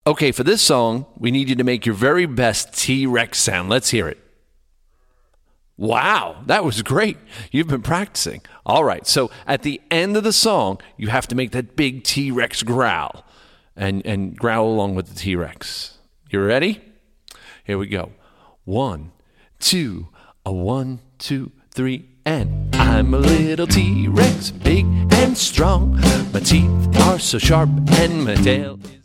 Okay, for this song, we need you to make your very best T-Rex sound. Let's hear it. Wow, that was great. You've been practicing. All right, so at the end of the song, you have to make that big T-Rex growl and growl along with the T-Rex. You ready? Here we go. 1, 2, 1, 2, 3, and I'm a little T-Rex, big and strong. My teeth are so sharp and my tail is